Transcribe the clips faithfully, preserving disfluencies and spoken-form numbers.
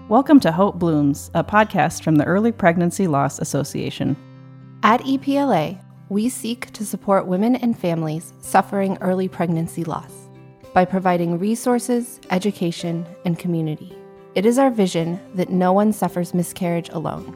Welcome to Hope Blooms, a podcast from the Early Pregnancy Loss Association. At E P L A, we seek to support women and families suffering early pregnancy loss by providing resources, education, and community. It is our vision that no one suffers miscarriage alone.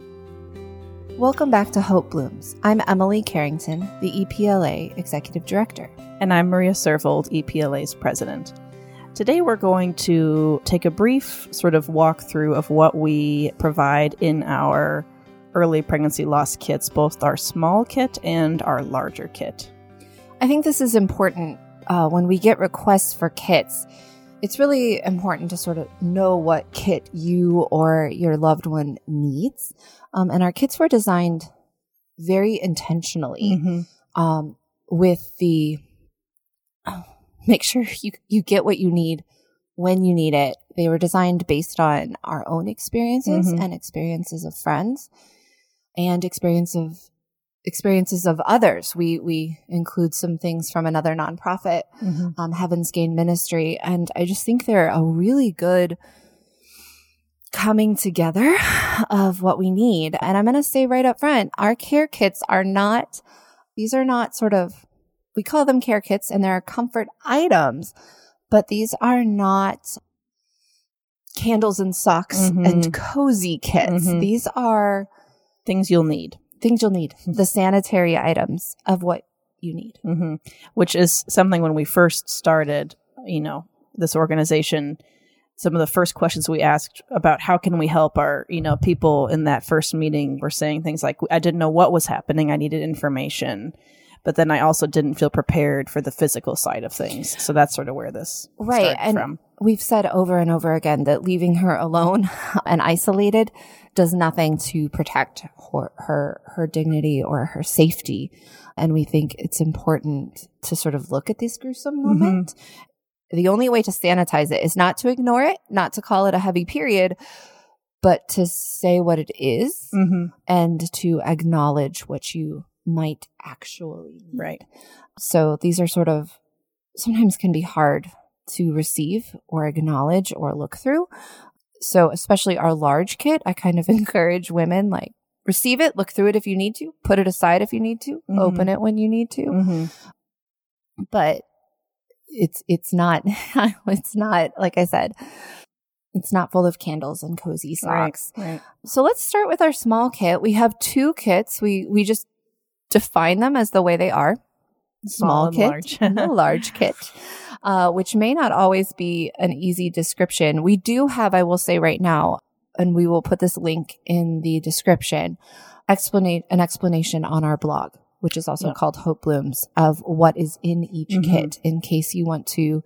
Welcome back to Hope Blooms. I'm Emily Carrington, the E P L A Executive Director. And I'm Maria Servold, E P L A's President. Today we're going to take a brief sort of walkthrough of what we provide in our early pregnancy loss kits, both our small kit and our larger kit. I think this is important uh, when we get requests for kits. It's really important to sort of know what kit you or your loved one needs. Um, and our kits were designed very intentionally mm-hmm. um, with the... Oh, make sure you, you get what you need when you need it. They were designed based on our own experiences mm-hmm. and experiences of friends and experience of experiences of others. We we include some things from another nonprofit, mm-hmm. um, Heaven's Gain Ministry. And I just think they're a really good coming together of what we need. And I'm going to say right up front, our care kits are not, these are not sort of, we call them care kits and they're comfort items, but these are not candles and socks mm-hmm. and cozy kits. Mm-hmm. These are things you'll need. Things you'll need. The sanitary items of what you need. Mm-hmm. Which is something when we first started, you know, this organization, some of the first questions we asked about how can we help our, you know, people in that first meeting were saying things like, I didn't know what was happening. I needed information. But then I also didn't feel prepared for the physical side of things. So that's sort of where this right. started and from. We've said over and over again that leaving her alone and isolated does nothing to protect her, her, her dignity or her safety. And we think it's important to sort of look at this gruesome moment. Mm-hmm. The only way to sanitize it is not to ignore it, not to call it a heavy period, but to say what it is mm-hmm. and to acknowledge what you might actually need. Right. So these are sort of sometimes can be hard to receive or acknowledge or look through. So especially our large kit, I kind of encourage women like receive it, look through it if you need to, put it aside if you need to, mm-hmm. open it when you need to. Mm-hmm. But it's it's not it's not like I said, it's not full of candles and cozy socks. Right, right. So let's start with our small kit. We have two kits. We we just define them as the way they are. Small, small kit large. and a large kit, uh, which may not always be an easy description. We do have, I will say right now, and we will put this link in the description, explanate an explanation on our blog, which is also yep. called Hope Blooms, of what is in each mm-hmm. kit, in case you want to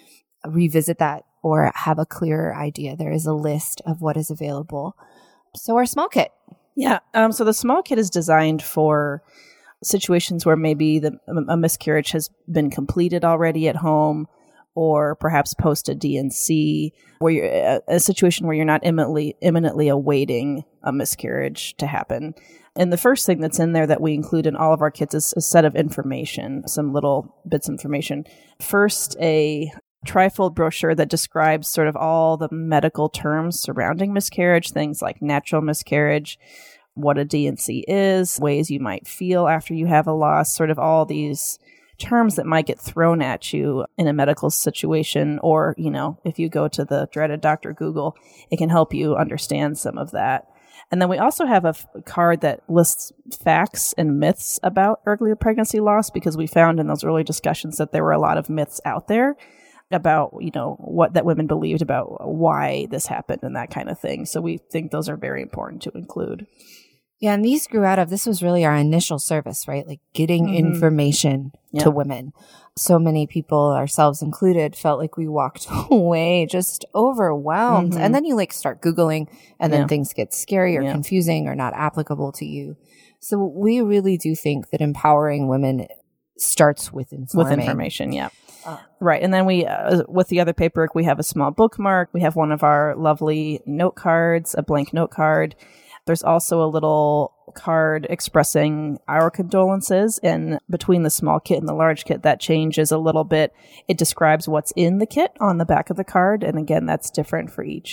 revisit that or have a clearer idea. There is a list of what is available. So our small kit. Yeah. Um, so the small kit is designed for situations where maybe the, a miscarriage has been completed already at home, or perhaps post a D and C, where you're a, a situation where you're not imminently imminently awaiting a miscarriage to happen. And the first thing that's in there that we include in all of our kits is a set of information, some little bits of information. First, a trifold brochure that describes sort of all the medical terms surrounding miscarriage, things like natural miscarriage, what a D and C is, ways you might feel after you have a loss, sort of all these terms that might get thrown at you in a medical situation. Or, you know, if you go to the dreaded Doctor Google, it can help you understand some of that. And then we also have a f- card that lists facts and myths about early pregnancy loss, because we found in those early discussions that there were a lot of myths out there about, you know, what that women believed about why this happened and that kind of thing. So we think those are very important to include. Yeah, and these grew out of, this was really our initial service, right? Like getting mm-hmm. information yep. to women. So many people, ourselves included, felt like we walked away just overwhelmed. Mm-hmm. And then you like start Googling and then yeah. things get scary or yeah. confusing or not applicable to you. So we really do think that empowering women starts with informing. With information, yeah. Uh, right. And then we, uh, with the other paperwork, we have a small bookmark. We have one of our lovely note cards, a blank note card. There's also a little card expressing our condolences, and between the small kit and the large kit, that changes a little bit. It describes what's in the kit on the back of the card, and again, that's different for each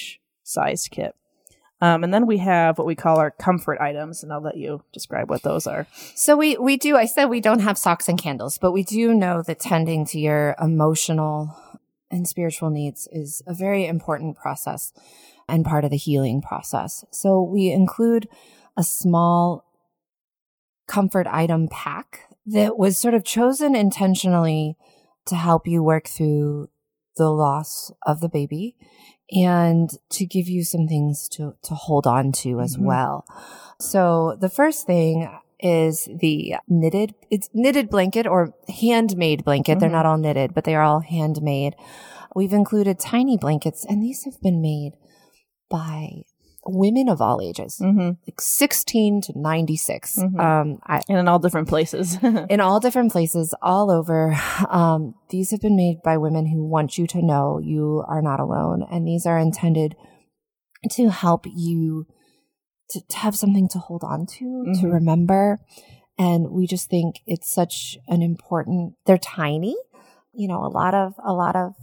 sized kit. Um, and then we have what we call our comfort items, and I'll let you describe what those are. So we, we do, I said we don't have socks and candles, but we do know that tending to your emotional and spiritual needs is a very important process and part of the healing process. So we include a small comfort item pack that was sort of chosen intentionally to help you work through the loss of the baby and to give you some things to, to hold on to as mm-hmm. well. So the first thing is the knitted, it's knitted blanket or handmade blanket. Mm-hmm. They're not all knitted, but they are all handmade. We've included tiny blankets, and these have been made by women of all ages, mm-hmm. like sixteen to ninety-six. Mm-hmm. Um, I, and in all different places. in all different places, all over. Um, these have been made by women who want you to know you are not alone. And these are intended to help you to, to have something to hold on to, mm-hmm. to remember. And we just think it's such an important, they're tiny. You know, a lot of, a lot of,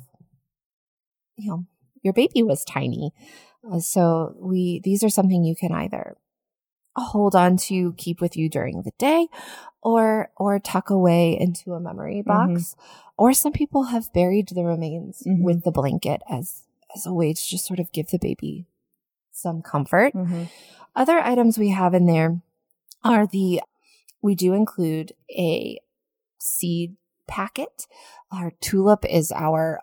you know, your baby was tiny. Uh, so we, these are something you can either hold on to, keep with you during the day, or, or tuck away into a memory box. Mm-hmm. Or some people have buried the remains mm-hmm. with the blanket as, as a way to just sort of give the baby some comfort. Mm-hmm. Other items we have in there are the, we do include a seed packet. Our tulip is our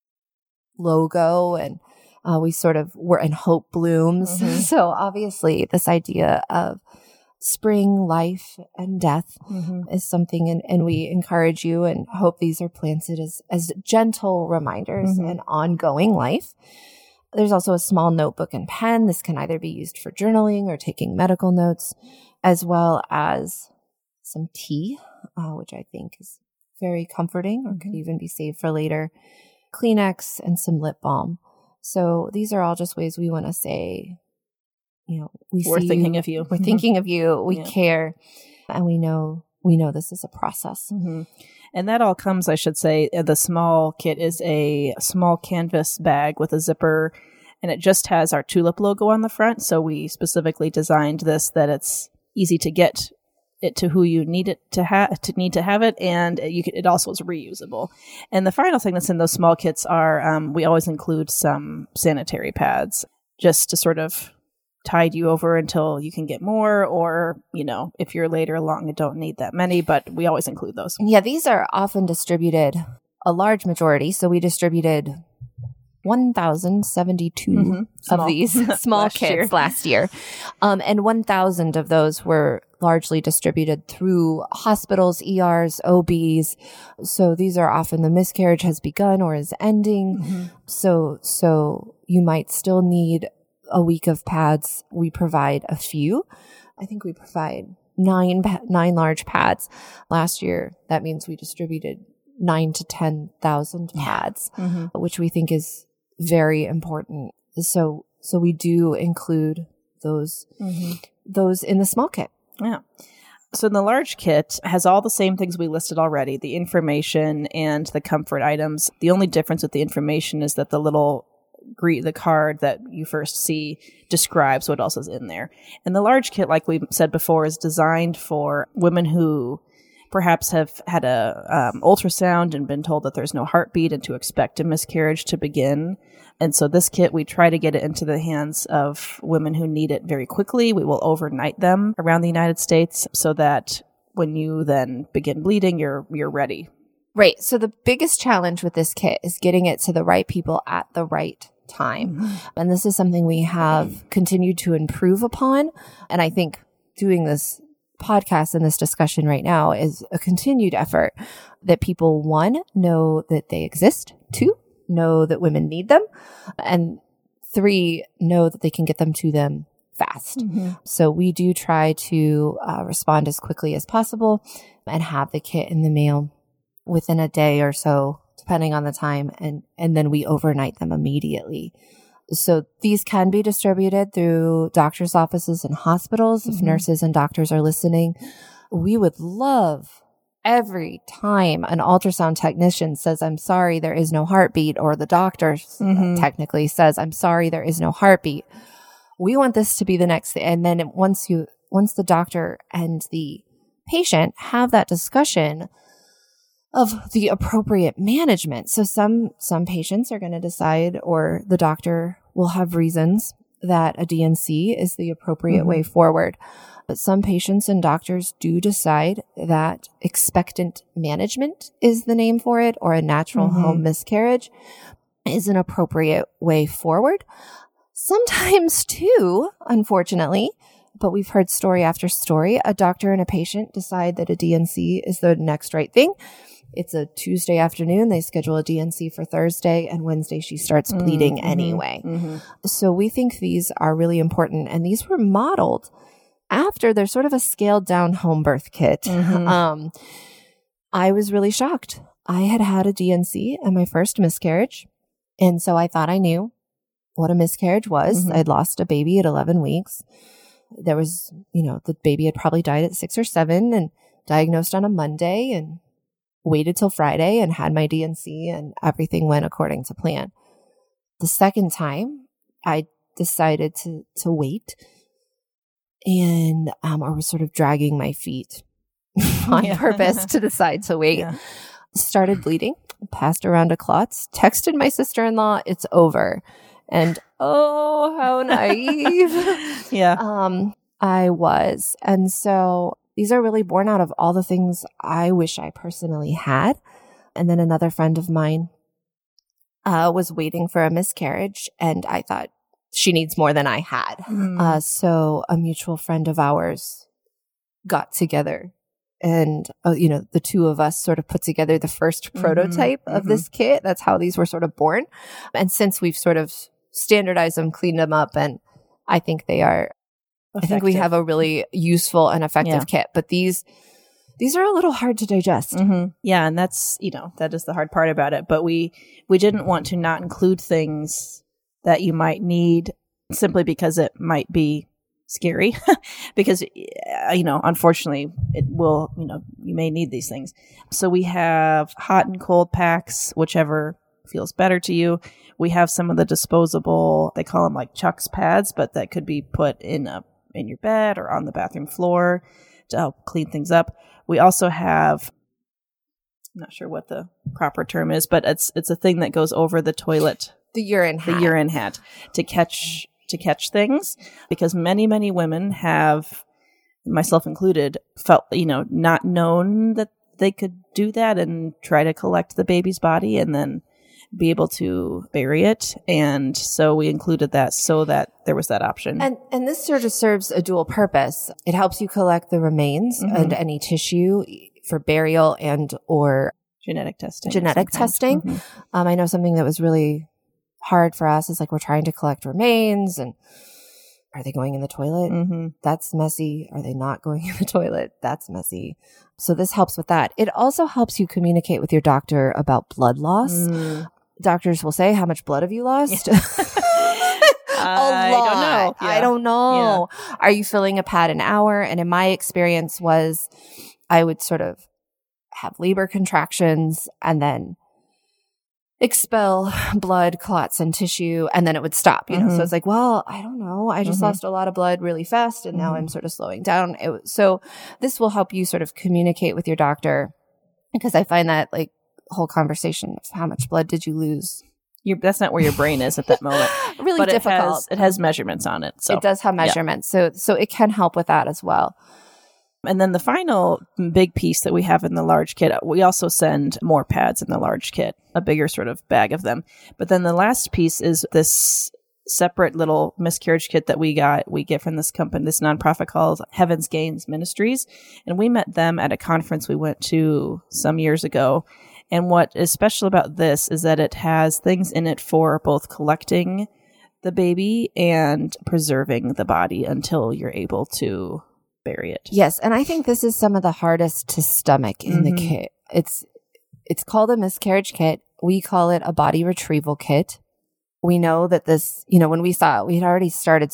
logo, and Uh, we sort of were in hope blooms. Mm-hmm. So obviously this idea of spring, life, and death mm-hmm. is something, and, and we encourage you and hope these are planted as, as gentle reminders mm-hmm. and ongoing life. There's also a small notebook and pen. This can either be used for journaling or taking medical notes, as well as some tea, uh, which I think is very comforting or mm-hmm. could even be saved for later, Kleenex, and some lip balm. So these are all just ways we want to say, you know, we we're see thinking you, of you. We're thinking of you. We yeah. care, and we know we know this is a process. Mm-hmm. And that all comes, I should say, the small kit is a small canvas bag with a zipper, and it just has our tulip logo on the front. So we specifically designed this that it's easy to get it to who you need it to have to need to have it, and you can, it also is reusable. And the final thing that's in those small kits are um, we always include some sanitary pads just to sort of tide you over until you can get more, or you know, if you're later along and don't need that many, but we always include those. Yeah, these are often distributed, a large majority. So we distributed one thousand seventy-two mm-hmm. of small. these small last kits year. last year. Um, and one thousand of those were largely distributed through hospitals, E Rs, O Bs. So these are often the miscarriage has begun or is ending. Mm-hmm. So, so you might still need a week of pads. We provide a few. I think we provide nine, nine large pads. Last year, that means we distributed nine to ten thousand pads, mm-hmm. which we think is very important. So, so we do include those, mm-hmm. those in the small kit. Yeah. So the large kit has all the same things we listed already, the information and the comfort items. The only difference with the information is that the little gre- the card that you first see describes what else is in there. And the large kit, like we said before, is designed for women who perhaps have had a um, ultrasound and been told that there's no heartbeat and to expect a miscarriage to begin. And so this kit, we try to get it into the hands of women who need it very quickly. We will overnight them around the United States so that when you then begin bleeding, you're you're ready. Right. So the biggest challenge with this kit is getting it to the right people at the right time. Mm-hmm. And this is something we have continued to improve upon. And I think doing this podcast and this discussion right now is a continued effort that people, one, know that they exist, two, know that women need them, and three, know that they can get them to them fast. Mm-hmm. So we do try to uh, respond as quickly as possible and have the kit in the mail within a day or so, depending on the time, and, and then we overnight them immediately. So these can be distributed through doctors' offices and hospitals. Mm-hmm. If nurses and doctors are listening, we would love, every time an ultrasound technician says, I'm sorry, there is no heartbeat, or the doctor mm-hmm. technically says, I'm sorry, there is no heartbeat, we want this to be the next thing. And then once you, once the doctor and the patient have that discussion of the appropriate management. So some, some patients are going to decide, or the doctor will have reasons that a D N C is the appropriate mm-hmm. way forward. But some patients and doctors do decide that expectant management is the name for it, or a natural mm-hmm. home miscarriage is an appropriate way forward. Sometimes too, unfortunately, but we've heard story after story, a doctor and a patient decide that a D N C is the next right thing. It's a Tuesday afternoon. They schedule a D N C for Thursday, and Wednesday she starts bleeding mm-hmm. anyway. Mm-hmm. So we think these are really important, and these were modeled after there's sort of a scaled down home birth kit. Mm-hmm. Um, I was really shocked. I had had a D N C and my first miscarriage. And so I thought I knew what a miscarriage was. Mm-hmm. I'd lost a baby at eleven weeks. There was, you know, the baby had probably died at six or seven, and diagnosed on a Monday, and waited till Friday and had my D N C, and everything went according to plan. The second time I decided to, to wait. And um, I was sort of dragging my feet on yeah. purpose to decide to wait. Yeah. Started bleeding, passed around to clots, texted my sister-in-law, it's over. And oh, how naive. yeah. Um, I was. And so these are really born out of all the things I wish I personally had. And then another friend of mine uh, was waiting for a miscarriage, and I thought, she needs more than I had. Mm. Uh, so a mutual friend of ours got together, and, uh, you know, the two of us sort of put together the first mm-hmm. prototype of mm-hmm. this kit. That's how these were sort of born. And since we've sort of standardized them, cleaned them up, and I think they are, effective. I think we have a really useful and effective yeah. kit. But these, these are a little hard to digest. Mm-hmm. Yeah. And that's, you know, that is the hard part about it. But we, we didn't want to not include things that you might need simply because it might be scary because, you know, unfortunately it will, you know, you may need these things. So we have hot and cold packs, whichever feels better to you. We have some of the disposable, they call them like Chuck's pads, but that could be put in a, in your bed or on the bathroom floor to help clean things up. We also have, I'm not sure what the proper term is, but it's, it's a thing that goes over the toilet. The urine hat. The urine hat to catch to catch things, because many, many women have, myself included, felt, you know, not known that they could do that and try to collect the baby's body and then be able to bury it. And so we included that so that there was that option. And and this sort of serves a dual purpose. It helps you collect the remains mm-hmm. and any tissue for burial and or genetic testing. Genetic testing. Mm-hmm. Um, I know something that was really hard for us is like we're trying to collect remains, and are they going in the toilet? Mm-hmm. That's messy. Are they not going in the toilet? That's messy. So this helps with that. It also helps you communicate with your doctor about blood loss. Mm. Doctors will say, how much blood have you lost? Yeah. I don't know. Yeah. I don't know. Yeah. Are you filling a pad an hour? And in my experience was I would sort of have labor contractions and then expel blood, clots, and tissue, and then it would stop, you know? Mm-hmm. So it's like, well, I don't know. I just mm-hmm. lost a lot of blood really fast, and mm-hmm. now I'm sort of slowing down. It, so this will help you sort of communicate with your doctor, because I find that, like, whole conversation of how much blood did you lose? You're, that's not where your brain is at that moment. Really but difficult. It has, it has measurements on it. So it does have measurements. Yeah. So, so it can help with that as well. And then the final big piece that we have in the large kit, we also send more pads in the large kit, a bigger sort of bag of them. But then the last piece is this separate little miscarriage kit that we got, we get from this company, this nonprofit called Heaven's Gains Ministries. And we met them at a conference we went to some years ago. And what is special about this is that it has things in it for both collecting the baby and preserving the body until you're able to bury it. Yes, and I think this is some of the hardest to stomach in mm-hmm. the kit. It's it's called a miscarriage kit. We call it a body retrieval kit. We know that this, you know, when we saw it, we had already started sort of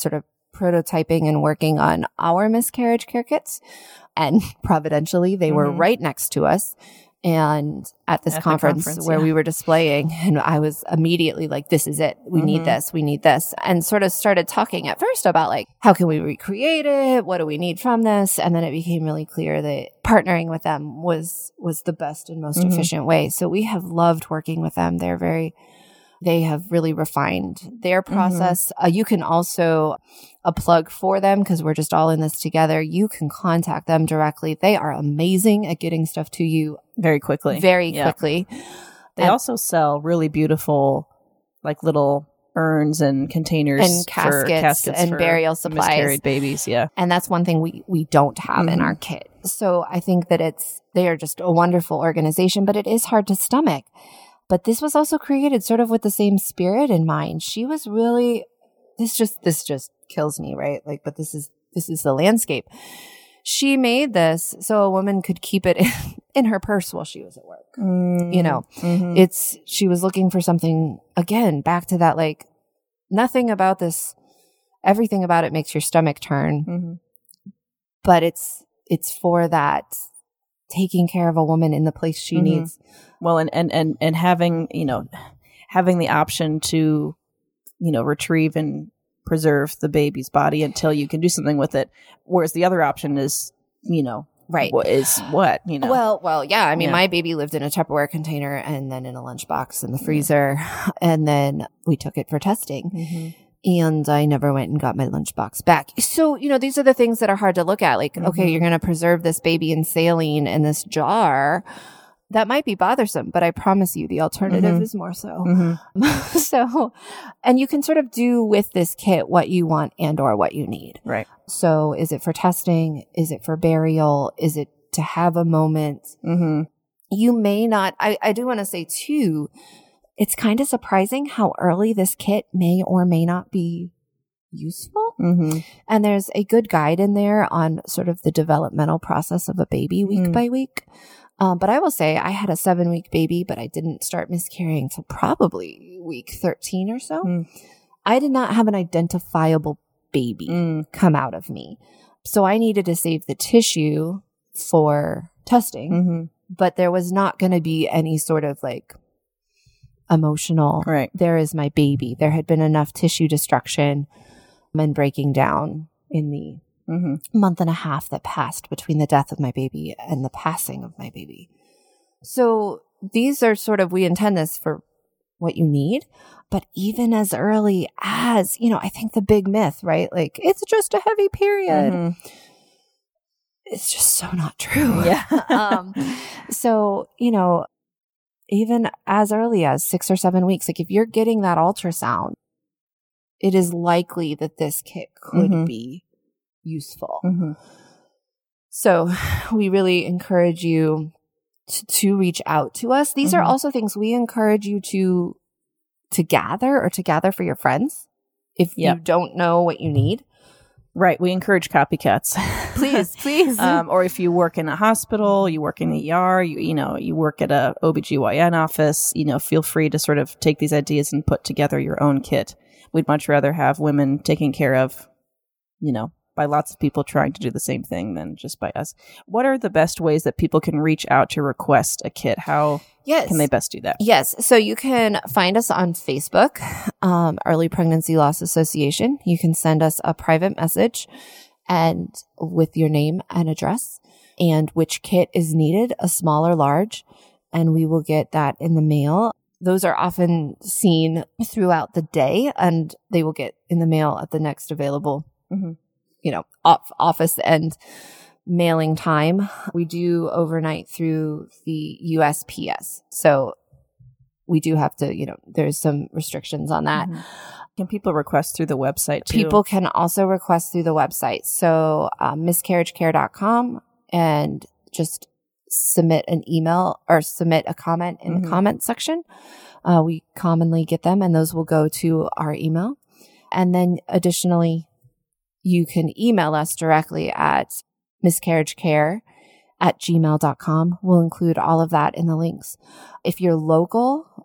prototyping and working on our miscarriage care kits. And providentially, they mm-hmm. were right next to us. And at this at conference, conference where yeah. we were displaying, and I was immediately like, this is it. We mm-hmm. need this. We need this. And sort of started talking at first about like, how can we recreate it? What do we need from this? And then it became really clear that partnering with them was, was the best and most mm-hmm. efficient way. So we have loved working with them. They're very, they have really refined their process. Mm-hmm. Uh, you can also, a plug for them, because we're just all in this together, you can contact them directly. They are amazing at getting stuff to you very quickly. Very yeah. quickly. They and, also sell really beautiful, like little urns and containers and caskets, for caskets and for burial supplies. Miscarried babies, yeah. And that's one thing we, we don't have mm-hmm. in our kit. So I think that it's, they are just a wonderful organization, but it is hard to stomach. But this was also created sort of with the same spirit in mind. She was really, this just, this just kills me, right? Like, but this is, this is the landscape. She made this so a woman could keep it in, in her purse while she was at work. Mm, you know, mm-hmm. it's, she was looking for something, again, back to that, like, nothing about this, everything about it makes your stomach turn. Mm-hmm. But it's, it's for that taking care of a woman in the place she mm-hmm. needs. Well, and, and, and, and having, you know, having the option to, you know, retrieve and preserve the baby's body until you can do something with it. Whereas the other option is, you know, right. What is what, you know? Well, well, yeah. I mean, yeah. my baby lived in a Tupperware container and then in a lunchbox in the freezer. Yeah. And then we took it for testing. Mm-hmm. And I never went and got my lunchbox back. So, you know, these are the things that are hard to look at. Like, mm-hmm. okay, you're going to preserve this baby in saline in this jar. That might be bothersome, but I promise you the alternative mm-hmm. is more so. Mm-hmm. So, and you can sort of do with this kit what you want and or what you need. Right. So is it for testing? Is it for burial? Is it to have a moment? Mm-hmm. You may not, I, I do want to say too, it's kind of surprising how early this kit may or may not be useful. Mm-hmm. And there's a good guide in there on sort of the developmental process of a baby week mm-hmm. by week. Um, but I will say I had a seven week baby, but I didn't start miscarrying until probably week thirteen or so. Mm. I did not have an identifiable baby mm. come out of me. So I needed to save the tissue for testing, mm-hmm. but there was not going to be any sort of like emotional, right. there is my baby. There had been enough tissue destruction and breaking down in the Mm-hmm. month and a half that passed between the death of my baby and the passing of my baby. So these are sort of, we intend this for what you need, but even as early as, you know, I think the big myth, right? Like, it's just a heavy period. Mm-hmm. It's just so not true. Yeah. um, so, you know, even as early as six or seven weeks, like if you're getting that ultrasound, it is likely that this kit could mm-hmm. be useful. Mm-hmm. So we really encourage you to, to reach out to us. These mm-hmm. are also things we encourage you to to gather or to gather for your friends if yep. you don't know what you need. Right. We encourage copycats. Please, please. um, or if you work in a hospital, you work in the E R, you, you know, you work at a O B G Y N office, you know, feel free to sort of take these ideas and put together your own kit. We'd much rather have women taken care of, you know, by lots of people trying to do the same thing than just by us. What are the best ways that people can reach out to request a kit? How yes. can they best do that? Yes. So you can find us on Facebook, um, Early Pregnancy Loss Association. You can send us a private message and with your name and address and which kit is needed, a small or large, and we will get that in the mail. Those are often seen throughout the day and they will get in the mail at the next available mm-hmm. you know, off office and mailing time. We do overnight through the U S P S. So we do have to, you know, there's some restrictions on that. Mm-hmm. Can people request through the website too? People can also request through the website. So um, miscarriage care dot com and just submit an email or submit a comment in mm-hmm. the comment section. Uh, we commonly get them and those will go to our email. And then additionally, you can email us directly at miscarriagecare at gmail dot com. We'll include all of that in the links. If you're local,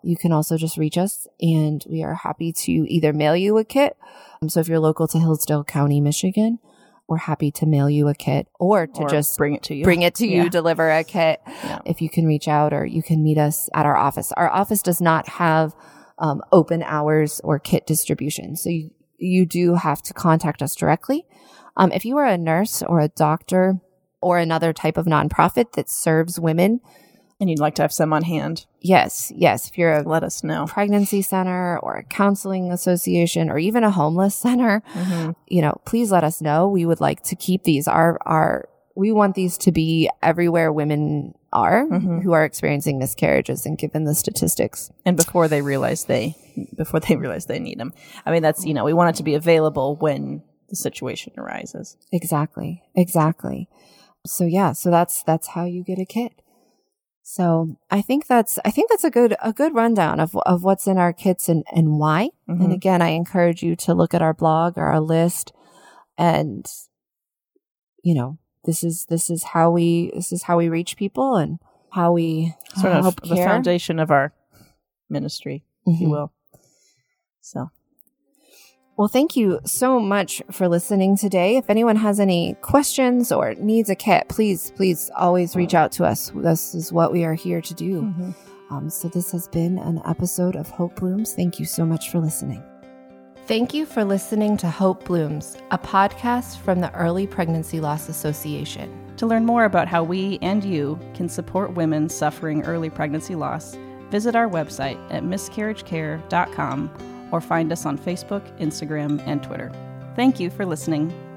you can also just reach us, and we are happy to either mail you a kit. Um, so if you're local to Hillsdale County, Michigan, we're happy to mail you a kit or to or just bring it to you. Bring it to yeah. you, deliver a kit. Yeah. If you can reach out, or you can meet us at our office. Our office does not have um, open hours or kit distribution. So you, you do have to contact us directly. Um, if you are a nurse or a doctor or another type of nonprofit that serves women, and you'd like to have some on hand, yes, yes. If you're a let us know. pregnancy center or a counseling association or even a homeless center, mm-hmm. you know, please let us know. We would like to keep these. Our, our, we want these to be everywhere women are mm-hmm. who are experiencing miscarriages, and given the statistics. And before they realize they, before they realize they need them. I mean, that's, you know, we want it to be available when the situation arises. Exactly. Exactly. So yeah, so that's, that's how you get a kit. So I think that's, I think that's a good, a good rundown of, of what's in our kits and, and why. Mm-hmm. And again, I encourage you to look at our blog or our list, and, you know, this is, this is how we, this is how we reach people and how we sort of help the care. foundation of our ministry, mm-hmm. if you will. So. Well, thank you so much for listening today. If anyone has any questions or needs a kit, please, please always reach out to us. This is what we are here to do. Mm-hmm. Um, so this has been an episode of Hope Blooms. Thank you so much for listening. Thank you for listening to Hope Blooms, a podcast from the Early Pregnancy Loss Association. To learn more about how we and you can support women suffering early pregnancy loss, visit our website at miscarriage care dot com or find us on Facebook, Instagram, and Twitter. Thank you for listening.